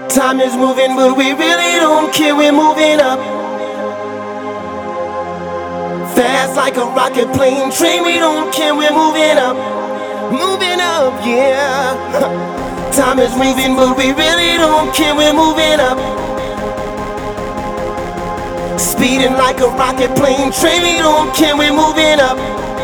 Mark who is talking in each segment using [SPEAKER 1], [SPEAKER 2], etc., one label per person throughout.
[SPEAKER 1] Time is moving, but we really don't care. We're moving up, fast like a rocket plane train. We don't care. We're moving up, yeah. Time is moving, but we really don't care. We're moving up, speeding like a rocket plane train. We don't care. We're moving up.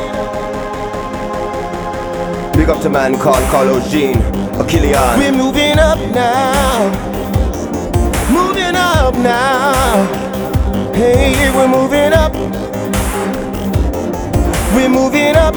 [SPEAKER 2] Big up to man called Carlos Jean, or Killian.
[SPEAKER 1] We're moving up now, moving up now. Hey, we're moving up, we're moving up,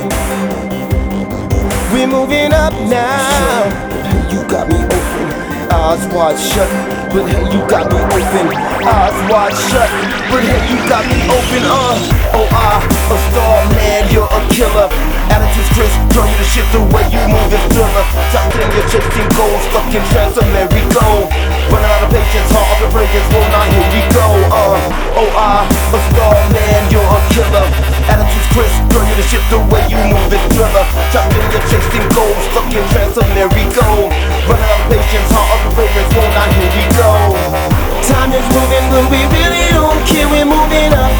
[SPEAKER 1] we're moving up now. You got me open, eyes wide shut, but hey, you got me open, eyes wide shut, but hey, you got me open. A star man, you're a killer. Attitude's crisp, turn you to shit the way you move is thriller. Top 10, you're chasing goals, stuck in trance, a merry-go. Running out of patience, heart of the fragrance, well now here we go. A star man, you're a killer. Attitude's crisp, turn you to shit the way you move is thriller. Top 10, you're chasing goals, stuck in trance, a merry-go. Running out of patience, heart of the fragrance, well now here we go. Time is moving, but we really don't care. We're moving up,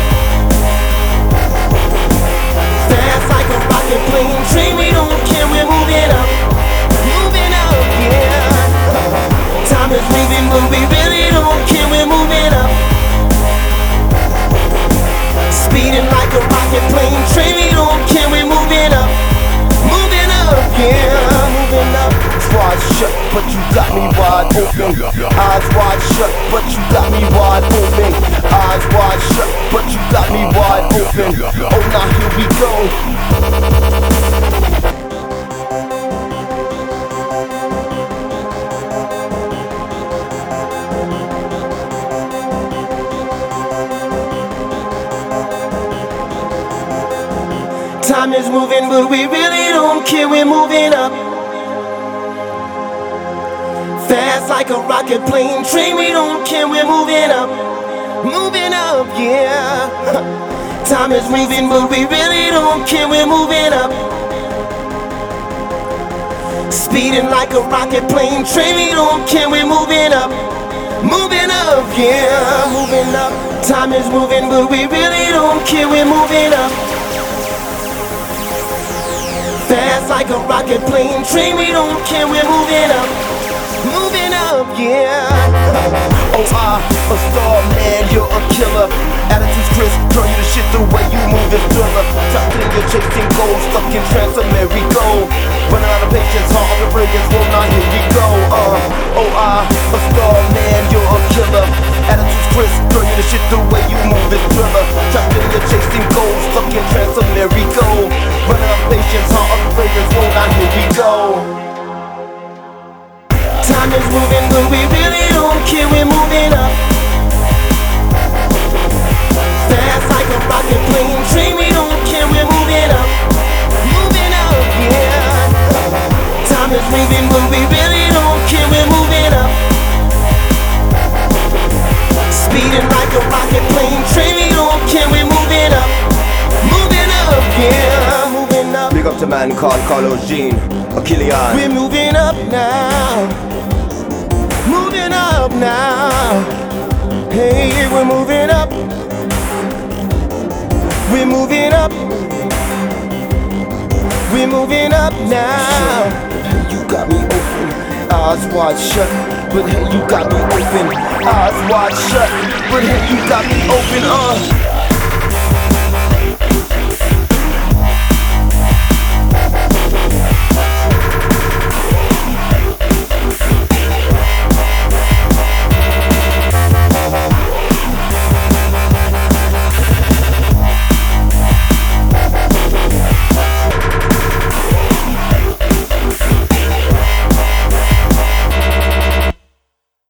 [SPEAKER 1] fast like a rocket plane train. We don't care. We're moving up, yeah. Time is moving, but we really don't care. We're moving up, speeding like a rocket plane train. We don't care. We're moving up, yeah. Moving up. Eyes wide shut, but you got me wide open. Eyes wide shut, but you got me wide open. Eyes wide shut, but you got me wide open. Oh, now here we go. Time is moving, but we really don't care. We're moving up, fast like a rocket plane train. We don't care. We're moving up, yeah. Time is moving, but we really don't care. We're moving up, speeding like a rocket plane train. We don't care. We're moving up, yeah. Moving up. Time is moving, but we really don't care. We're moving up, fast like a rocket plane train. We don't care. We're moving up, yeah. A star man, you're a killer. Attitude's crisp, turn you to shit the way you move is thriller. Top 10, you're chasing goals, stuck in trance, a merry-go. Running out of patience, heart of the fragrance, well now here we go. A star man, you're a killer. Attitude's crisp, turn you to shit the way you move is thriller. Top 10, you're chasing goals, stuck in trance, a merry-go. Running out of patience, heart of the fragrance, well now here we go. Time is moving, but we really don't care. We're moving up, fast like a rocket plane train. We don't care. We're moving up, yeah. Time is moving, but we really don't care. We're moving up, speeding like a rocket plane train. We don't care. We're moving up, yeah. Moving up.
[SPEAKER 2] Big up to man called Carlos Jean, or Killian.
[SPEAKER 1] We're moving up now, moving up now. Hey, we're moving up, we're moving up, we're moving up now. You got me open, eyes wide shut, but hey, you got me open. Eyes wide shut, but hey, you got me open.